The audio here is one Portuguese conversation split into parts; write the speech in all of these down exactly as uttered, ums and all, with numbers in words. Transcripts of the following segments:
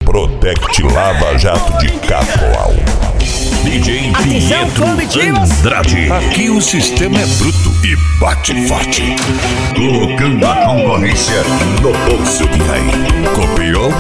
Protect Lava Jato de Cacoal. D J Pietro Andrade. Aqui o sistema é bruto e bate forte, colocando a concorrência no bolso de rei. Copiou?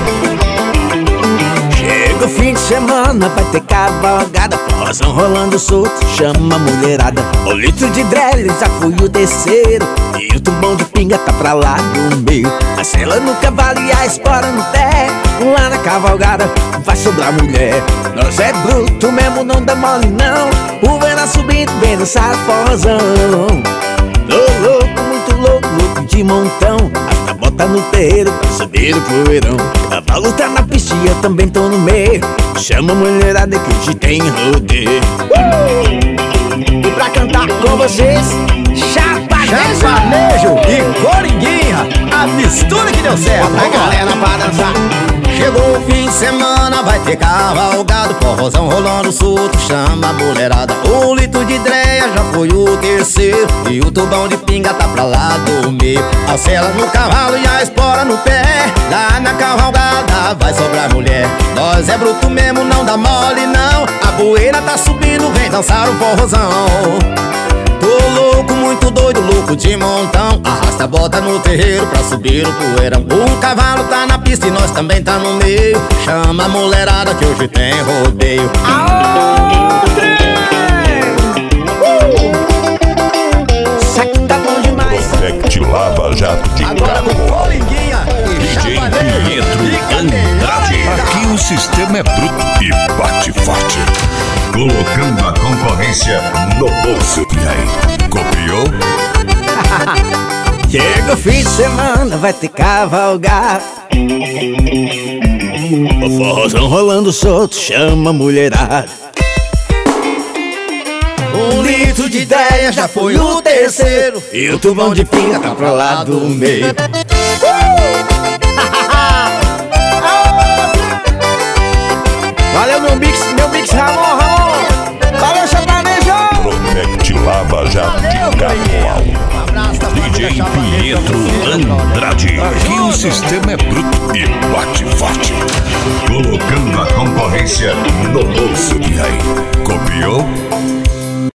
Chega o fim de semana, vai ter cavalgada, forrozão rolando solto, chama a mulherada. O litro de drele já foi o terceiro, e o tumbão de pinga tá pra lá do meio. A sela no cavalo e a espora no pé, lá na cavalgada vai sobrar mulher. Nós é bruto mesmo, não dá mole não, o verão subindo, vem dançar forrozão. Tô louco, muito louco, louco de montão, hasta bota no terreiro pra subir o poeirão. Cavalo tá na pista e eu também tô no meio, chama a mulherada que hoje tem rodeio. uh! E pra cantar com vocês, Chapalejo, Chapalejo e Coringuinha, a mistura que deu certo. Bota a galera pra dançar. Chegou o fim de semana, vai ter cavalgado, forrozão rolando solto, chama a mulherada. O litro de dreia já foi o terceiro, e o tubão de pinga tá pra lá do meio. A sela no cavalo e a espora no pé, lá na cavalgada vai sobrar mulher. Nós é bruto mesmo, não dá mole não, a poeira tá subindo, vem dançar o forrozão. Tô louco, muito doido, louco de montão, arrasta a bota no terreiro pra subir o poeirão. O cavalo tá na pista e nós também tá no meio, chama a mulherada que hoje tem rodeio. Aô, trem! Uh! Isso aqui tá bom demais. Protect Lava Jato de Agora com Cacoal. Coringuinha e D J Chapalejo Pietro e Andrade. Cadeirada. Aqui o sistema é bruto e bate forte, colocando a concorrência no bolso de rei. Copiou? Chega o fim de semana, vai ter cavalgar, o forrozão rolando solto, chama a mulherada. Um litro de ideia já foi o terceiro, E o tubão de pinga tá pra lá do meio. Valeu meu mix, meu mix Ramon, Ramon. Valeu Chapalejo. Protect Lava Jato de Cacoal. D J Pietro Andrade. Aqui o sistema é bruto e bate forte, colocando a concorrência no bolso de rei. Copiou?